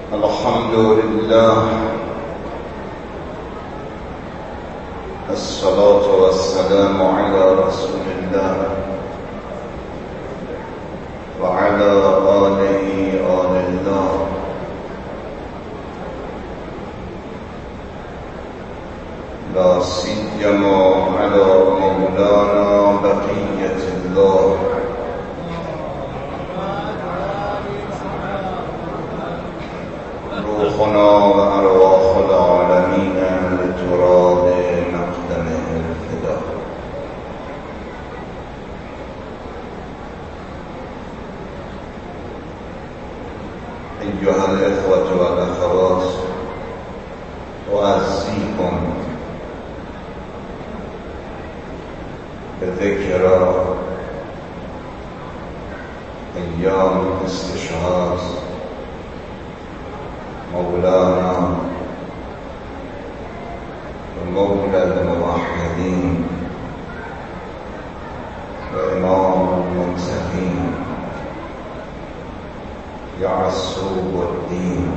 الحمد لله، الصلاة والسلام على رسول الله وعلى آله آل الله. لا سيما على مولانا بقية الله روحنا وأرواح العالمين لتراب مقدمه الفداء. أيها الإخوة والأخوات، أوصيكم بذكرى أيام استشهاد مولانا ومولى الموحدين وإمام المنتهين يعصوب الدين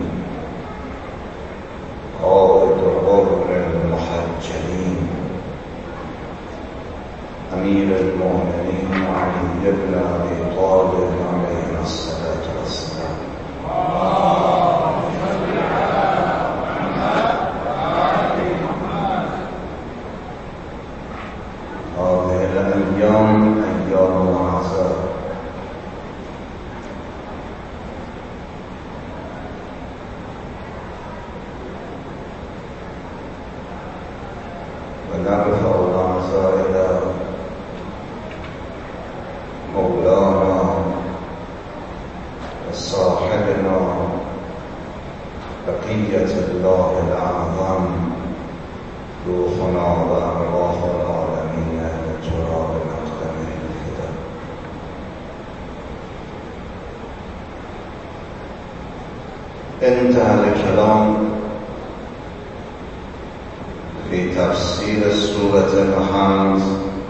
قائد غر المحجلين أمير المؤمنين علي بن أبي طالب عليه الصلاة والسلام. هذه الأيام أيام عزاء، ونرفع العزاء إلى مولانا وصاحبنا بقية الله الأعظم روحنا وأرواح العالمين لتراب مقدمه الفداء. انتهى الكلام في تفسير سورة الحمد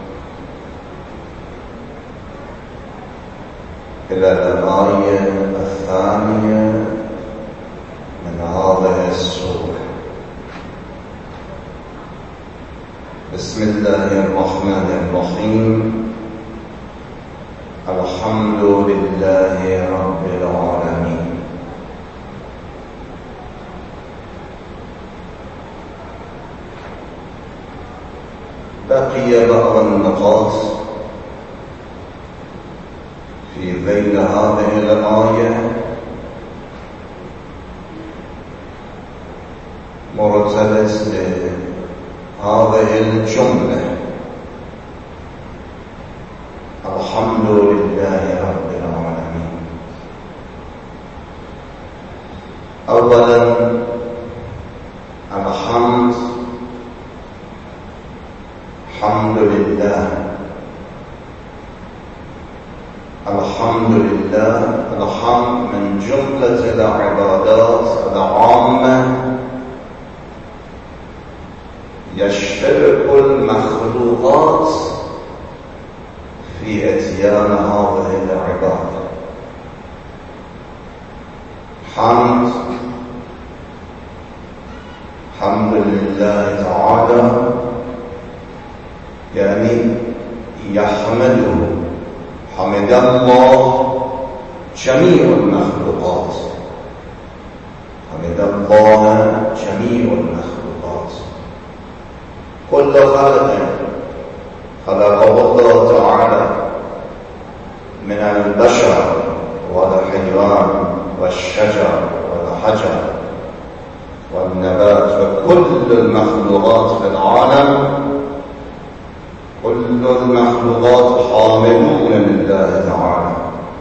إلى الآية الثانية من هذه السورة. بسم الله الرحمن الرحيم. الحمد لله رب العالمين. بقي بعض النقاط في ذيل هذه الآية مرتبط بهذه الجملة: الحمد لله رب العالمين. أولا الحمد، الحمد لله، الحمد لله. الحمد من جملة العبادات العامة يشترك المخلوقات في اتيان هذه العبادة. حمد، الحمد لله تعالى يعني يحمده، حمد الله جميع المخلوقات، حمد الله جميع المخلوقات. كل خلق خلقه الله تعالى من البشر والحيوان والشجر والحجر والنبات وكل المخلوقات في العالم، كل المخلوقات حامدون لله تعالى.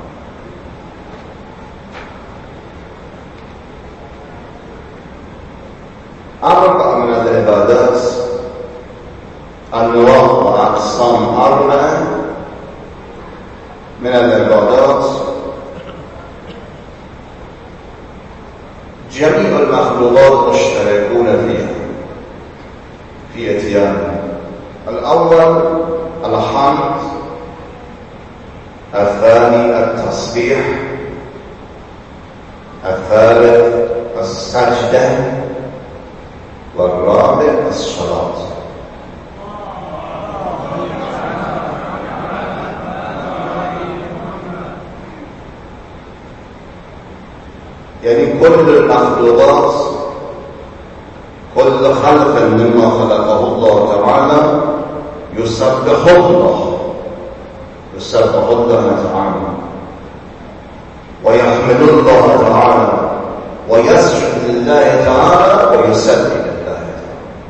أربع من العبادات، أنواع وأقسام أربعة من العبادات جميع المخلوقات مشتركون فيها في اتيانها. الأول الحمد، الثاني التسبيح، الثالث السجدة والرابع الصلاة. يعني كل المخلوقات، كل خلق مما خلقه الله تعالى يسبح الله تعالى ويحمد الله تعالى ويسجد لله تعالى ويسبح لله تعالى.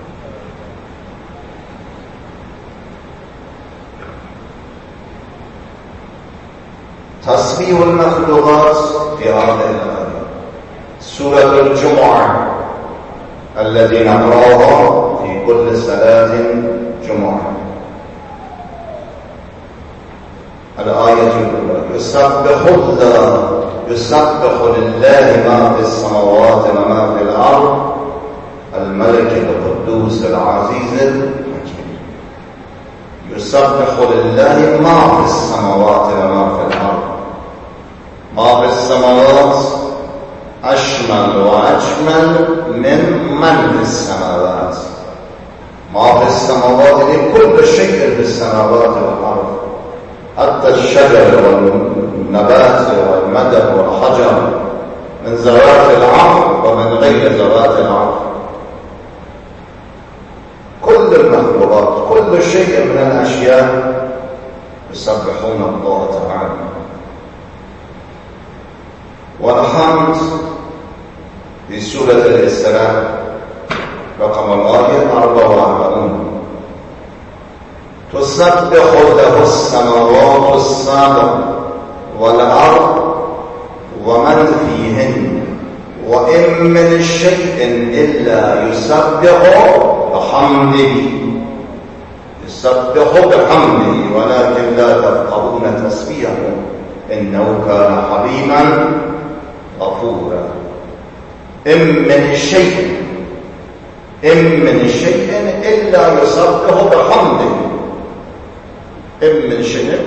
تسبيح المخلوقات في هذه الآية سورة الجمعة الذي نقرأها في كل صلاة جمعة. الآية الأولى يسبح لله ما في السماوات وما في الأرض الملك القدوس العزيز الحكيم. يسبح لله ما في السماوات وما في الأرض. ما في السماوات أشمل وأجمل من في السماوات. ما في السماوات كل شيء في السماوات والأرض، حتى الشجر والنبات والمدى والحجر من ذوات العقل ومن غير ذوات العقل. كل المخلوقات، كل شيء من الأشياء يسبحون الله تعالى. والحمد في سورة الإسراء رقم الآية 44 تسبح له السماوات السبع والأرض ومن فيهن وإن من شيء إلا يسبح بحمده ولكن لا تفقهون تسبيحه إنه كان حليما غفورا. إن من شيء إلا يسبح بحمده. إن من شيء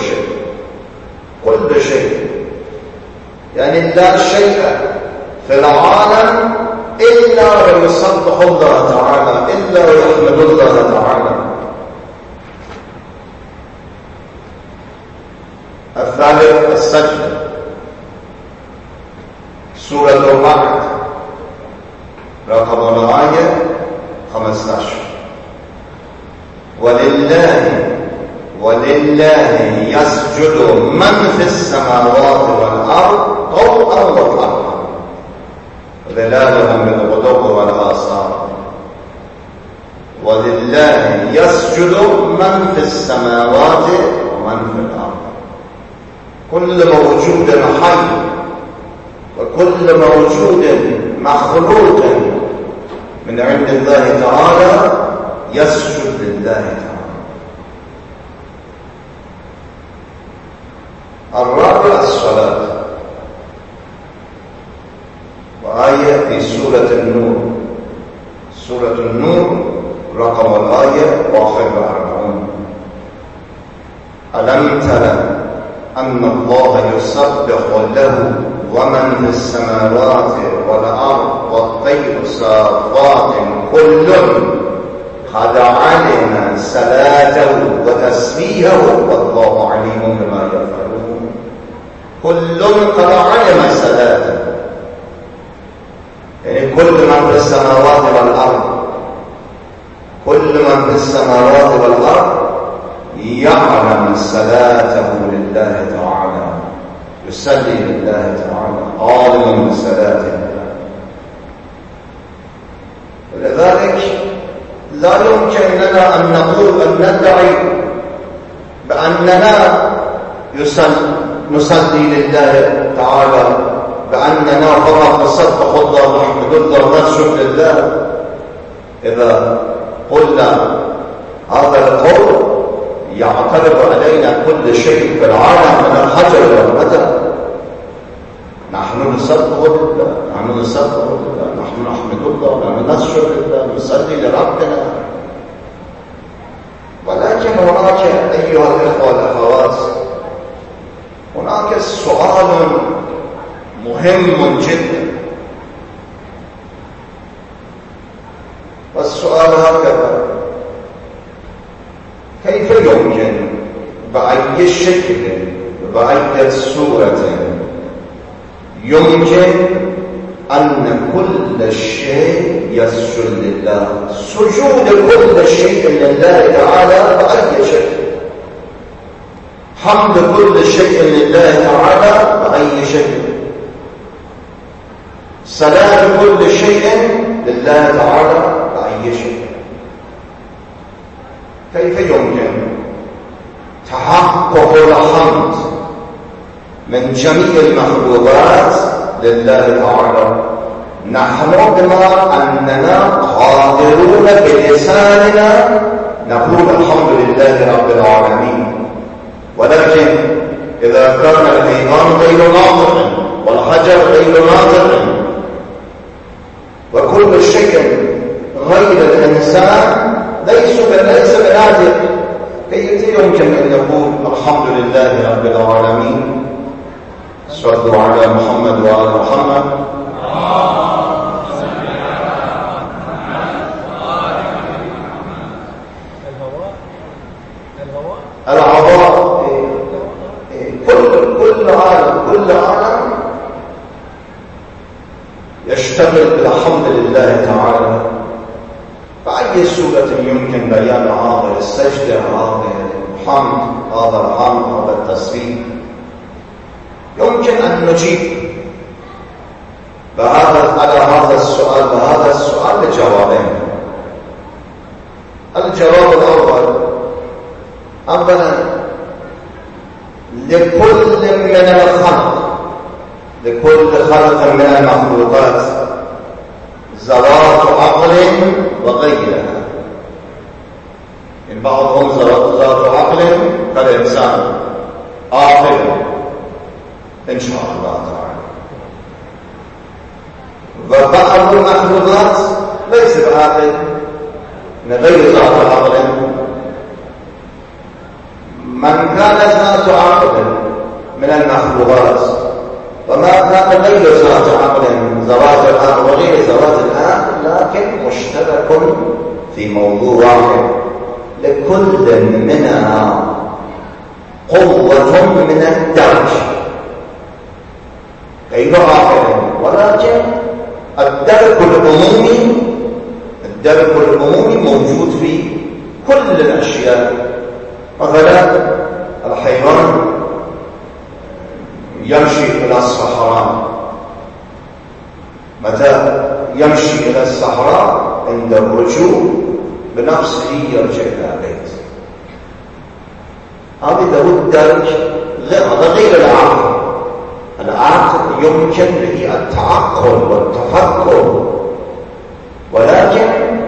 كل شيء يعني لا شيء في العالم إلا ويسبح الله تعالى، إلا ويحمد الله تعالى. الثالث السجدة سورة الرعد رقم الآية 15 ولله يسجد من في السماوات والأرض طوعا وكرها ظلالهم بالغدو والآصال. ولله يسجد من في السماوات ومن في الأرض. كل موجود حي وكل موجود مخلوق من عند الله تعالى يسجد لله تعالى. الرابع الصلاة، وآية في سورة النور. سورة النور رقم الآية 41 ألم تر أن الله يسبح له ومن في السماوات والأرض والطير صافات كل قد علم صلاته وتسبيحه والله عليم بما يفعلون. كل قد علم صلاته، يعني كل من في السماوات والأرض، كل من في السماوات والأرض يعلم صلاته لله تعالى، يصلي لله تعالى، عالم بصلاته. ولذلك لا يمكن لنا أن نقول أن ندعي بأننا نصلي لله تعالى، بأننا فقط نسبح الله ونحمد الله ونسجد لله. إذا قلنا هذا القول يعترض علينا كل شيء في العالم من الحجر والمدى. نحن نسبح لله، نحن نحمد الله، نحن نسجد لله، نصلي لربنا. ولكن هناك أيها الإخوة والأخوات هناك سؤال مهم جدا فالسؤال هكذا: كيف يمكن بأي شكل بأي صورة يمكن أن كل شيء يسجد لله، سجود كل شيء لله تعالى بأي شكل، حمد كل شيء لله تعالى بأي شكل، صلاة كل شيء لله تعالى بأي شكل؟ كيف يمكن تحقق الحمد من جميع المخلوقات لله تعالى؟ نحن بما أننا قادرون بلساننا نقول الحمد لله رب العالمين، ولكن إذا كان الحيوان غير ناطق والحجر غير ناطق وكل شيء غير الإنسان ليس بناطق، كيف يمكن أن يقول الحمد لله رب العالمين؟ صلوا على محمد وعلى محمد. الهواء كل عالم يشتغل بالحمد لله تعالى. فأي سورة يمكن بيان هذا السجدة، هذا الحمد، هذا الحمد، هذا التسبيح؟ يمكن أن نجيب على هذا السؤال بجوابين. الجواب الأول: أولا لكل من الخلق، لكل خلق من المخلوقات ذوات عقل وغيرها، إن بعضهم ذات عقل كالإنسان عاقل إن شاء الله تعالى، وبعض المخلوقات ليس بعقل، من غير ذات عقل. من كان ذات عقل من المخلوقات وما كان غير ذات عقل، ذوات العقل وغير ذوات العقل، لكن مشترك في موضوع واحد: لكل منها قوة من الدرج غير عاقل، ولكن الدرك العمومي موجود في كل الأشياء. مثلا الحيوان يمشي إلى الصحراء، متى يمشي إلى الصحراء عند الرجوع بنفسه يرجع إلى بيت. هذا له الدرج، هذا غير العقل. العقل يمكن به التعقل والتفكر، ولكن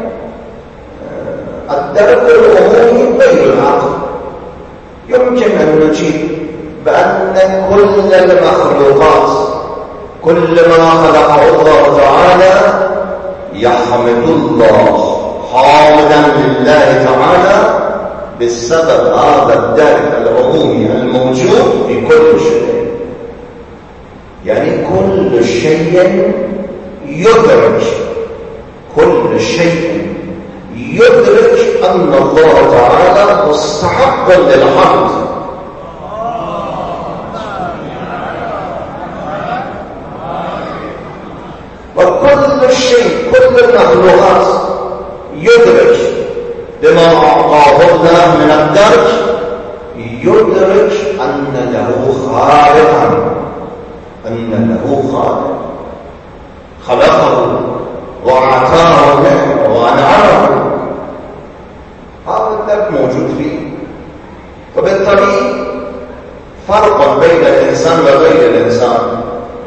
الدرك العمومي غير العقل. يمكن أن نجيب بأن كل المخلوقات، كل ما خلقه الله تعالى يحمد الله حامدا لله تعالى بسبب هذا الدرك العمومي الموجود في كل شيء. يعني كل شيء يدرك، كل شيء يدرك أن الله تعالى مستحق للحمد. وكل شيء، كل المخلوقات يدرك بما أعطاه الله من الدرك، يدرك أن له خالقا، خلقه وأعطاه نعمه وأنعمه. هذا الدرك موجود فيه. وبالتالي فرق بين الإنسان وغير الإنسان.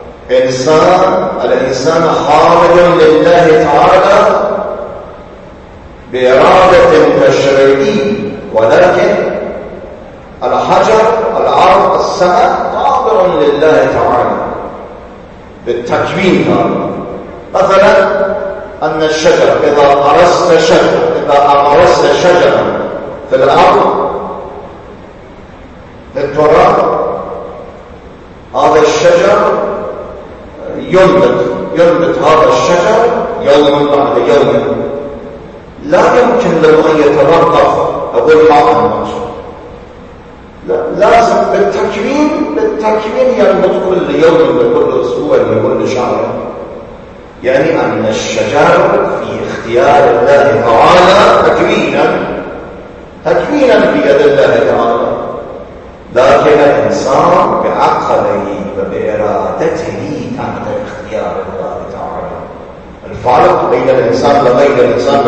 الإنسان حامد لله تعالى بإرادة تشريعية، ولكن الحجر، الأرض، السماء قادر لله تعالى بالتكوين. مثلا أن الشجر إذا غرست شجرا في الأرض في التراب، هذا الشجر ينبت هذا الشجر يوم بعد يوم، لا يمكن له أن يترقف أقول حاضر المقصود، لا لازم بالتكوين ينبت كل يوم وكل أسبوع وكل شهر. يعني أن الشجاعة في اختيار الله تعالى تكوينا في يد الله تعالى، لكن الإنسان بعقله وبإرادته تحت اختيار الله تعالى. الفرق بين الإنسان وغير الإنسان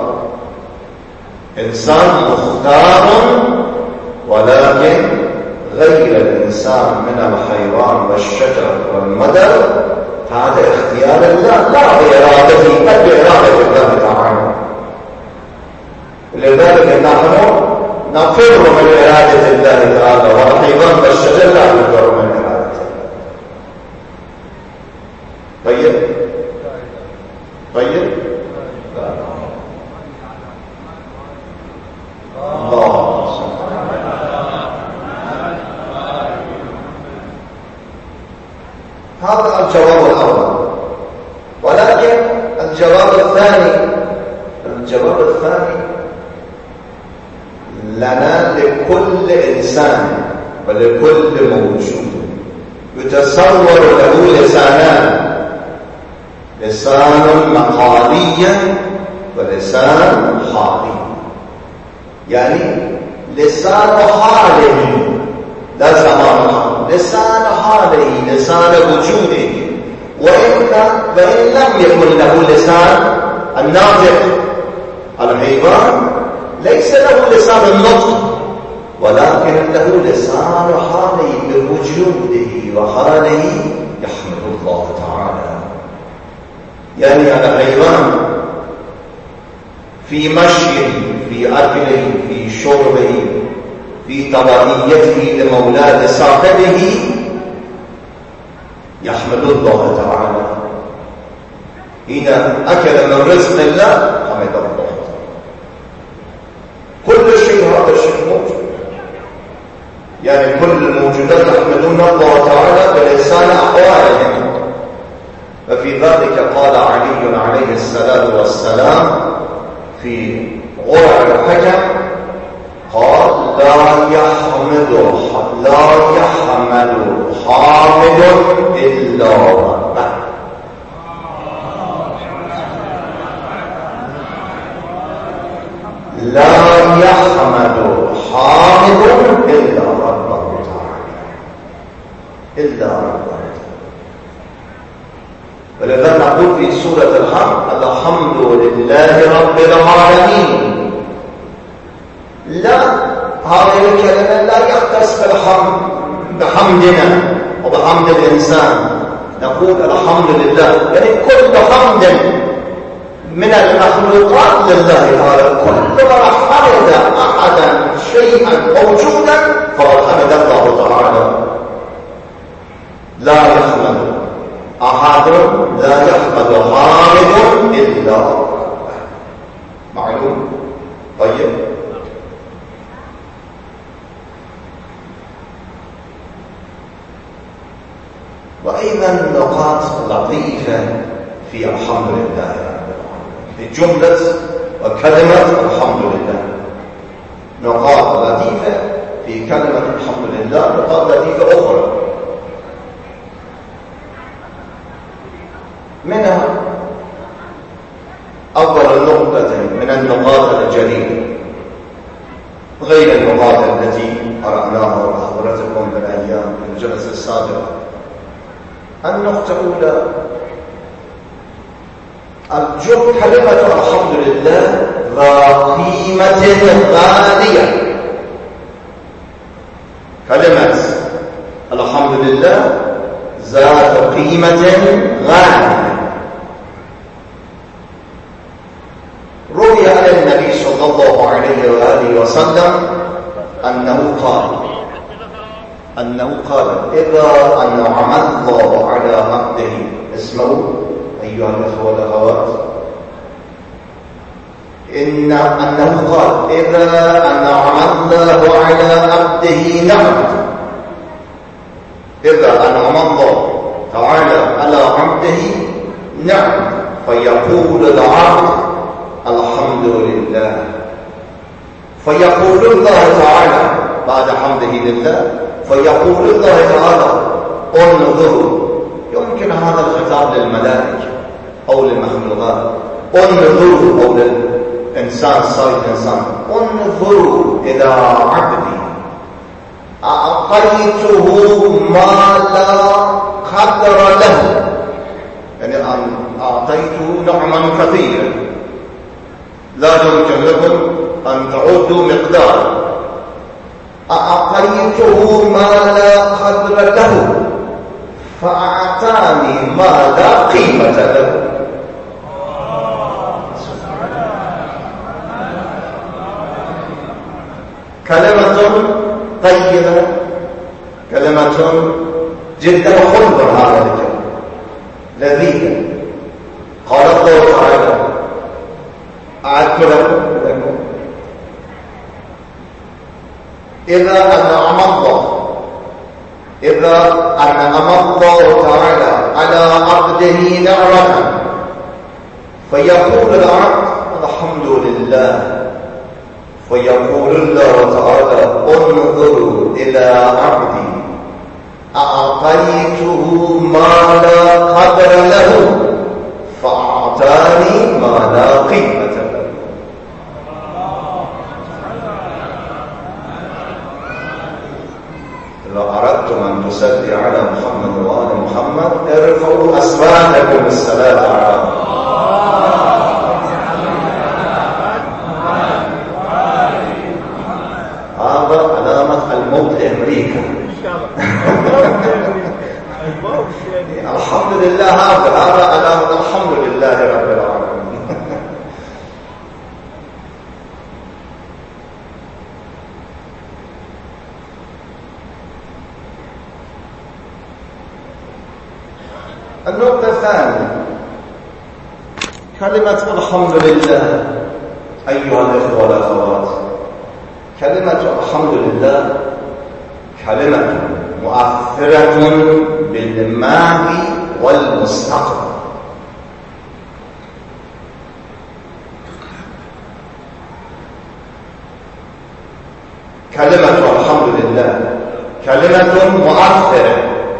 إنسان مختار، ولكن غير الإنسان من الحيوان والشجر والمدر تحت اختيار الله لا بإرادته بل بإرادة الله تعالى. لذلك نحن نفر من إرادة الله تعالى، والحيوان والشجر لا يفر من إرادة الله. طيب الله هذا الجواب الأول. ولكن الجواب الثاني لنا لكل إنسان ولكل موجود يتصور له لسانان، لسان مقالي ولسان حالي. يعني لسان حاله لا زمان حاله، لسان حاله لسان وجوده، وإن لم يكن له لسان الناطق. الحيوان ليس له لسان النطق، ولكن له لسان حاله بوجوده وحاله يحمد الله تعالى. يعني الحيوان في مشيه، في أكله، في شربه، في تبعيته لمولاه صاحبه يحمد الله تعالى. إذا أكل من رزق الله حمد الله. كل شيء هذا الشيء موجود، يعني كل الموجودات يحمدون الله تعالى بلسان أحوالهم. ففي ذلك قال علي عليه الصلاة والسلام في غرع الحكم، قال لا يحمد حامد إلا ربه. لا يحمد حامد إلا ربه تعالى، إلا ربه. ولذا نقول في سورة الحمد الحمد لله رب العالمين. لا، هذه الكلمة لا يختص بحمدنا وبحمد الإنسان. نقول الحمد لله، يعني كل حمد من المخلوقات لله تعالى. كل من حمد أحدا شيئا موجودا فقد حمد الله تعالى. لا يحمد أحد، لا يحمد حامد إلا ربه. معلوم؟ طيب. وأيضا نقاط لطيفة في الحمد لله، في جملة وكلمة الحمد لله. نقاط لطيفة في كلمة الحمد لله، نقاط لطيفة أخرى. منها أول نقطة من النقاط الجليلة غير النقاط التي قرأناها وأخبرتكم بالأيام في الجلسة السابقة. النقطة الأولى، كلمة الحمد لله ذا قيمة غالية. كلمة الحمد لله ذات قيمة غالية. روي عن النبي صلى الله عليه وآله وسلم أنه قال إذا أنعم الله على عبده، اسمعوا أيها الأخوة والأخوات، أنه قال إذا أنعم الله على عبده نعمة. إذا أنعم الله تعالى على عبده نعمة فيقول العبد الحمد لله فيقول الله تعالى بعد حمده لله، فيقول الله تعالى انظروا. يمكن هذا الخطاب للملائكة أو للمخلوقات، انظروا، أو للإنسان صاير إنسان، انظروا إلى عبدي أعطيته ما لا قدر له، يعني أعطيته نعما كثيرا لا يمكن لكم أن تعودوا مقدار. أعطيته ما لا قدر له فأعطاني ما لا قيمة له. كلمة طيبة، كلمة جدا خلبة، هذا الكلام لذيذة. قال الله تعالى أعدت لكم إذا أنعم الله تعالى على عبده نعمة فيقول العبد الحمد لله، فيقول الله تعالى انظروا إلى عبدي أعطيته ما لا قدر له فأعطاني ما لا قيمة له. لو أردتم أن تصلي على محمد وآل محمد ارفعوا أصواتكم بالصلاة على هذا علامة الموت أمريكا. الحمد لله، هذا علامة الحمد لله رب العالمين. النقطة الثانية كلمة الحمد لله. أيها الإخوة والأخوات، كلمة الحمد لله كلمة مؤثرة بالماضي والمستقبل. كلمة الحمد لله كلمة مؤثرة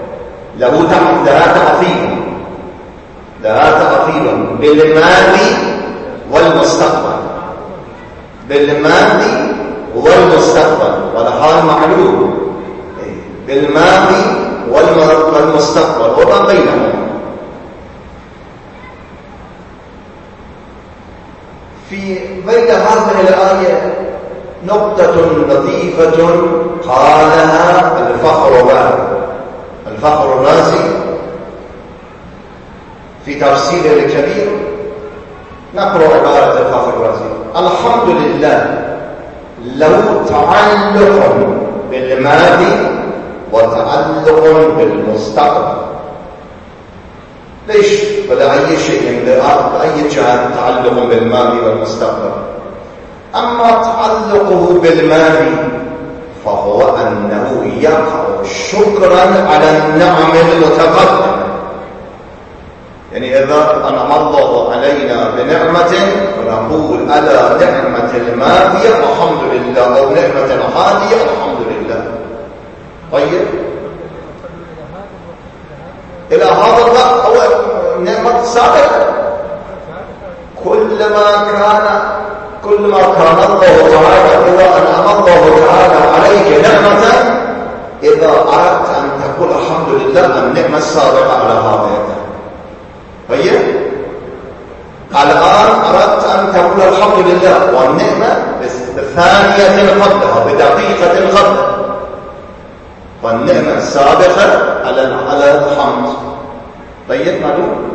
لها تأثير بالماضي والمستقبل، بالماضي والمستقبل، والحال معلوم، بالماضي والمستقبل وما بينهما. في بين هذه الآية نقطة لطيفة قالها الفخر الرازي في تفسيره الكبير. نقرأ عبارة الفخر الرازي: الحمد لله له تعلق بالماضي وتعلق بالمستقبل. ليش؟ ولا أي شيء بأي جهة تعلق بالماضي والمستقبل. أما تعلقه بالماضي فهو أنه يقع شكرا على النعم المتقدمة. يعني إذا أنعم الله علينا بنعمة فنقول على نعمة الماضية الحمد لله، أو نعمة الحالية الحمد لله. طيب، إلى هذا الوقت أو نعمة سابقة، كلما كان الله تعالى إذا أنعم الله تعالى عليك نعمة، إذا أردت أن تقول الحمد لله النعمة السابقة على هذا. طيب، الآن أردت أن تقول الحمد لله والنعمة بثانية قبلها، بدقيقة قبلها، والنعمة السابقة على الحمد. طيب، معلوم.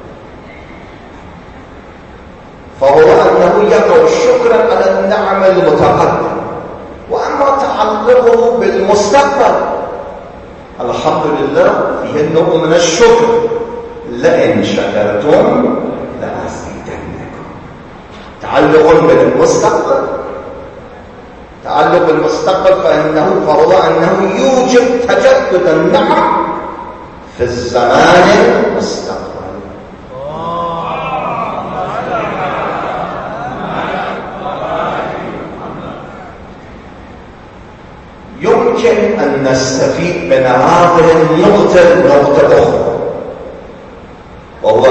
فهو أنه يقع شكرا على النعم المتقدمة. وأما تعلقه بالمستقبل الحمد لله فيه النوع من الشكر: لئن شكرتم لأزيدنكم. تعلق بالمستقبل، تعلق بالمستقبل فهو أنه يوجب تجدد النعم في الزمان المستقبل. أن نستفيد من هذه النقطة نقطة أخرى، وهو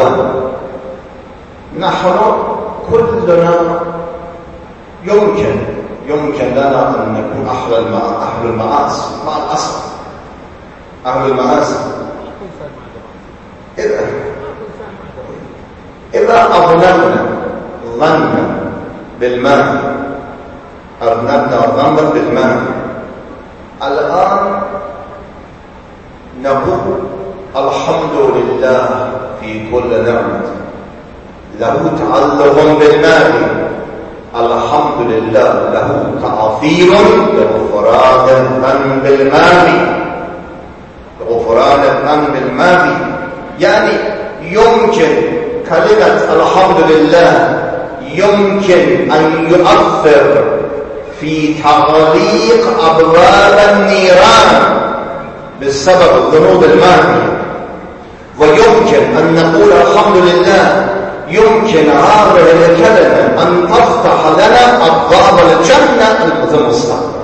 نحن كلنا يمكن لنا أن نكون أهل المعاصي، مع الأسف أهل المعاصي. إذا أظننا ظنا بالماء، الآن نقول الحمد لله في كل نعمة، له تعلق بالماء، الحمد لله له تأثير لغفران الذنب الماضي. يعني يمكن كلمة الحمد لله يمكن أن يؤثر في تغليق أبواب النيران بسبب الذنوب الماضية، ويمكن أن نقول الحمد لله يمكن هذه الكلمة أن تفتح لنا أبواب الجنة في المستقبل.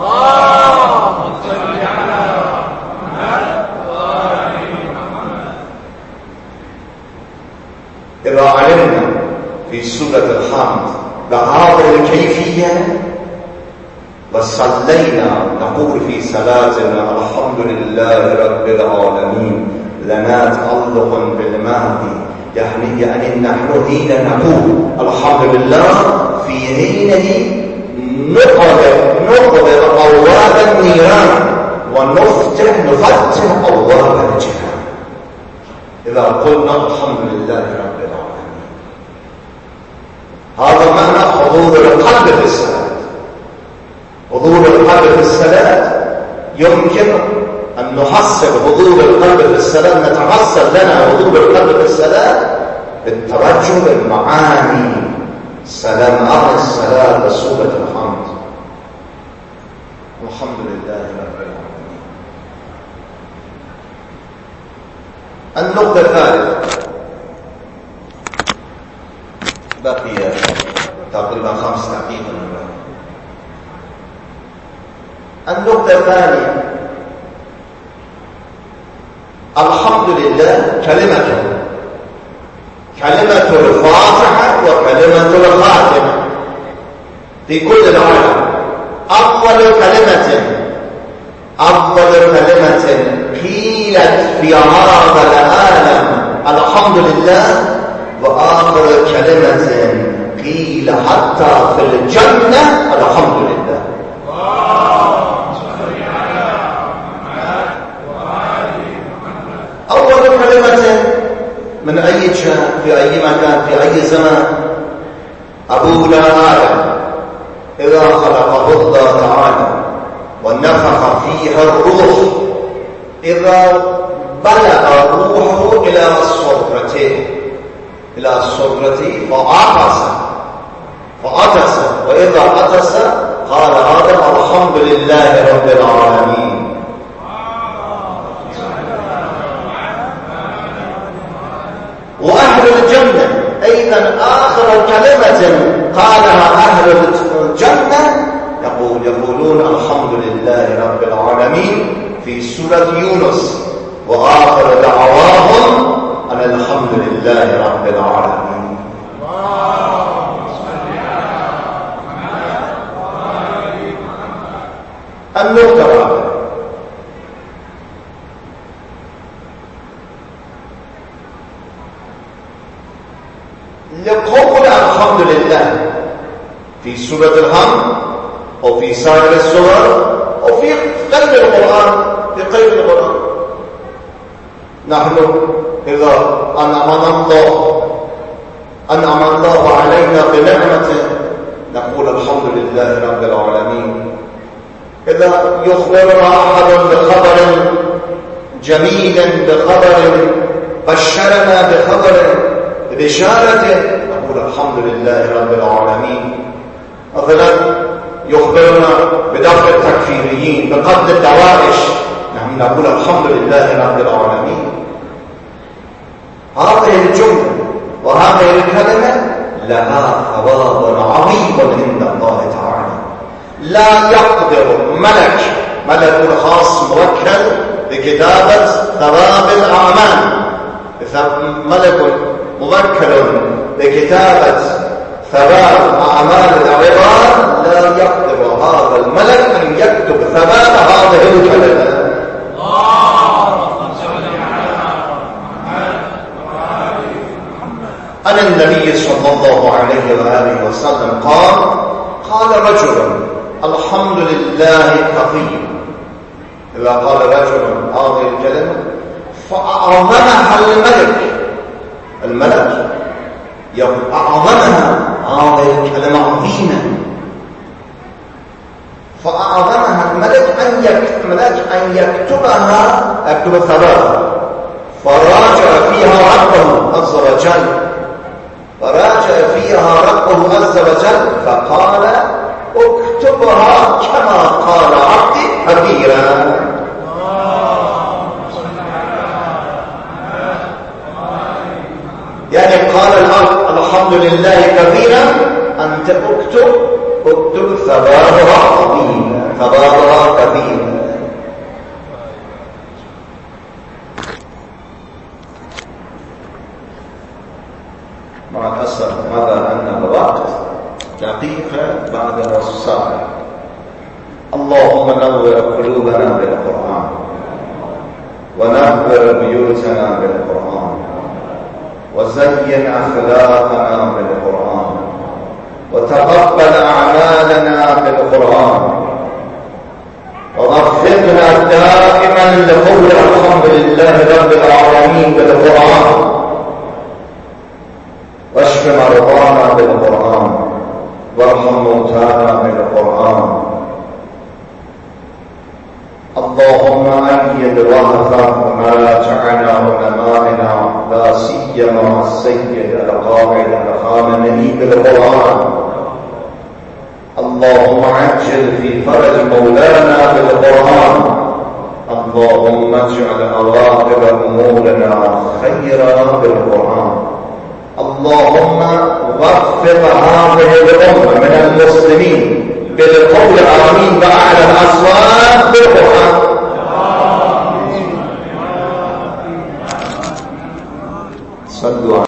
إذا علمنا في سورة الحمد بهذه الكيفية وصلينا نقول في صلاتنا الحمد لله رب العالمين لنا تعلق بالماضي، يعني نحن حين نقول الحمد لله في حينه نقضي أبواب النيران ونفتح أبواب الجنة. إذا قلنا الحمد لله رب العالمين، هذا معنى حضور القلب في الصلاة. حضور القلب في الصلاة يمكن أن نحصل حضور القلب في الصلاة، نتحصل لنا حضور القلب في الصلاة بالتوجه بالمعاني سلام أهل الصلاة وسورة الحمد. الحمد لله رب العالمين. النقطة الثالثة بقي تقريبا 5 دقائق. النقطة الثانية الحمد لله كلمة الفاتحة وكلمة الخاتمة في كل العالم. أفضل كلمة قيلت في هذا العالم الحمد لله، وآخر كلمة قيل حتى في الجنة الحمد لله. أول كلمة من أي جهة في أي مكان في أي زمان أبونا آدم إذا خلقه الله تعالى ونفخ فيها الروح، إذا بلغ روحه إلى الصدرة فعطس، وإذا عطس قال آدم الحمد لله رب العالمين. وأهل الجنة أيضا آخر كلمة قالها أهل الجنة يقولون الحمد لله رب العالمين في سورة يونس، وآخر دعواهم أن الحمد لله رب العالمين. النقطة الرابعة لقول الحمد لله في سورة الحمد وفي سائر السور وفي غير القرآن، نحن إذا أنعم الله علينا بنعمته نقول الحمد لله رب العالمين. إذا يخبرنا أحد بخبر جميل، بخبر بشرنا بخبر بشارته نقول الحمد لله رب العالمين. مثلا يخبرنا بدفع التكفيريين، بقتل الدواعش، نحن نقول الحمد لله رب العالمين. هذه الجملة وهذه الكلمة لها ثواب عظيم عند الله تعالى، لا يقدر ملك ملك خاص موكل بكتابة ثواب الأعمال، ملك موكل بكتابة ثواب أعمال العباد، لا يقدر هذا الملك أن يكتب ثواب هذه الكلمة. عن النبي صلى الله عليه وآله وسلم قال رجل الحمد لله كثير. إذا قال رجل هذه الكلمة فأعظمها الملك يقول أعظمها هذه الكلمة عظيمة، فأعظمها الملك أن يكتبها أكتب ثلاثة، فراجع فيها ربه عز وجل فقال اكتبها كما قال عبدي كبيرا. يعني قال الحمد لله كبيرا، أنت اكتب ثوابها كبيرا. مع الأسف ماذا أن الوقت دقيقة بعد نصف ساعة. اللهم نور قلوبنا بالقرآن، ونور بيوتنا بالقرآن، وزين أخلاقنا بالقرآن، وتقبل أعمالنا بالقرآن، ووفقنا دائما لقول الحمد لله رب العالمين بالقرآن، واشف مرضانا بالقرآن، وارحم موتانا بالقرآن. اللهم أيد وهثا ما جعلنا علمائنا، لا سيما السيد القائد الخامنئي بالقرآن. اللهم عجل في فرج مولانا بالقرآن. اللهم اجعل أواخر أمورنا خيرا بالقرآن. اللهم وفق هذه الأمة من المسلمين بالقول آمين بأعلى الأصوات بالقرآن. صلوا